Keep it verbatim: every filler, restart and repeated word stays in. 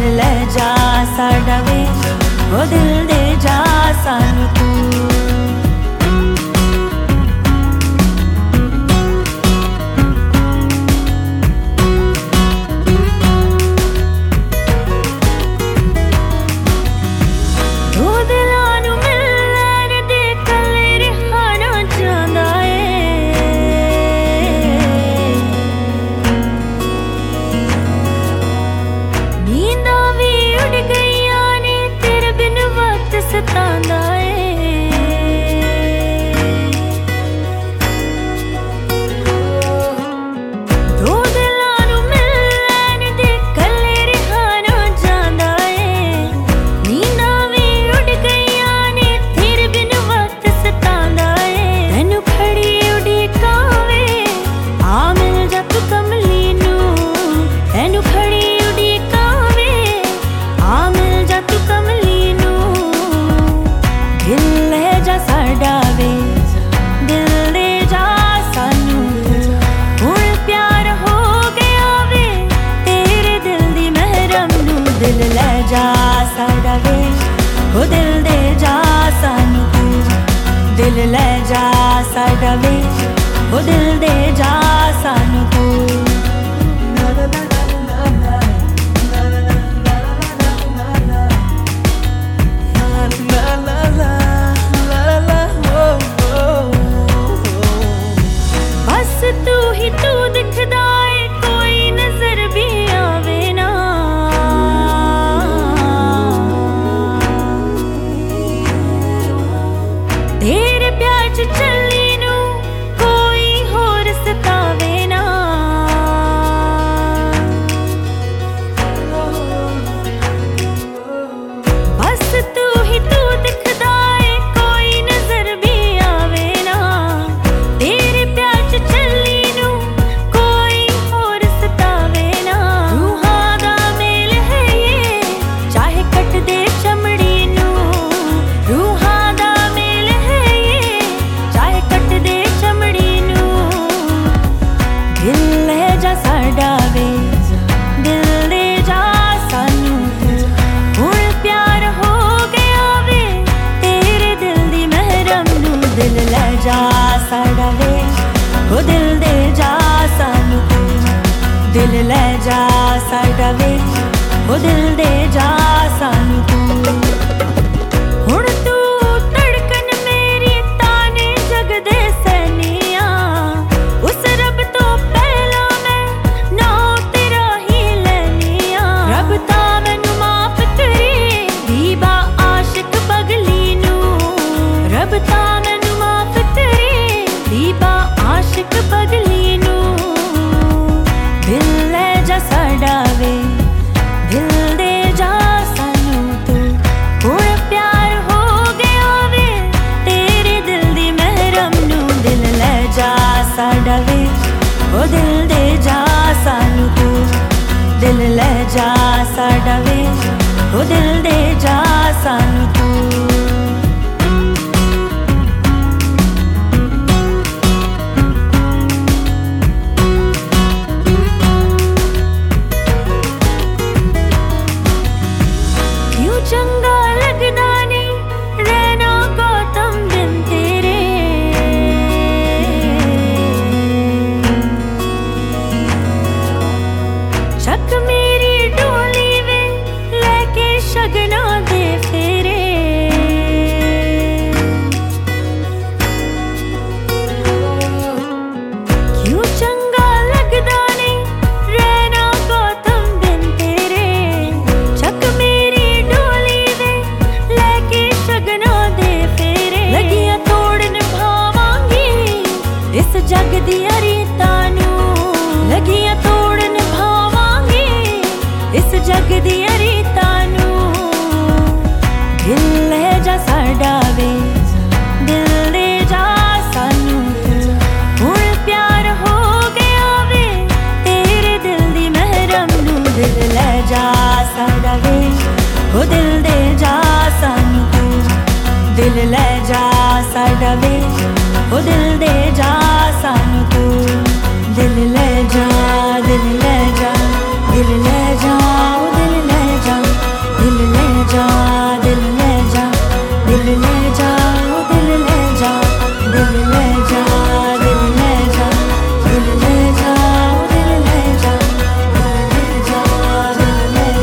दिल ले जा साडा वे, ओ दिल दे जा सानू तू। सतांदा दो दिलां नू मिलन दे कल्ले रहा ना जांदा ए। नींदां वी उड़ गईयां ने तेरे बिन वक्त सतांदा ए। तैनू खड़ी उड़ीकां वे आ मिल जा तू कमली नू। तैनू खड़ी उड़ीकां वे आ मिल जा तू कमली नू। दिल ले जा साडा वे, दिल दे जा सानू। हुण प्यार हो गया वे तेरे दिल दी महरम नू। दिल ले जा साडा वे, ओ दिल दे जा सानू तू। दिल ले जा साडा वे, ओ दिल दे जा सानू तू। तू ही तू दिखदा है, कोई नजर भी आवे ना। तेरे प्यार च चली नू कोई होर सतावे ना। बस तू ही तू दिखदा है, कोई नजर भी आवे ना। तेरे प्यार च चली साडा वे, दिल दे जा सानू तू। हुण प्यार हो गया वे तेरे दिल दी महरम नू। दिल ले जा साडा वे, ओ दिल दे जा सानू तू। दिल ले जा साडा वे, ओ दिल दे जा सानू तू। हुण तू धड़कन मेरी ताने जग दे सैनिया। उस रब तो पहला मैं ना तेरा ही लैनिया। रब ता मैनू माफ करे दीबा आशिक पगली नू। रब ता मैनू माफ करे दीबा आशिक पगली नू। दिल ले जा साडा वे, दिल दे जा सानू तू। हुण प्यार हो गया वे तेरे दिल दी महरम नू। दिल ले जा साडा वे, ओ दिल दे जा सानू तू। दिल ले जा साडा वे, ओ दिल दे जा सानू तू। क्यों चंगा लगदा नहीं रहना गौतम बिन तेरे। चक मेरी डोली वे लेके शगना दे फेरे। क्यों चंगा लगदा नहीं रहना गौतम बिन तेरे। चक मेरी डोली वे लेके शगना दे फेरे। लगियां तोड़न भावांगी इस जग दियां रीतां नू। लगियां तोड़न भावांगी इस जग दियां रीतां नू। दिल ले जा साडा वे, दिल दे जा सानू तू। हुण प्यार हो गया वे तेरे दिल दी महरम नू। दिल ले जा साडा वे, ओ दिल दे जा सानू तू। दिल ले जा साडा वे, ओ दिल दे जा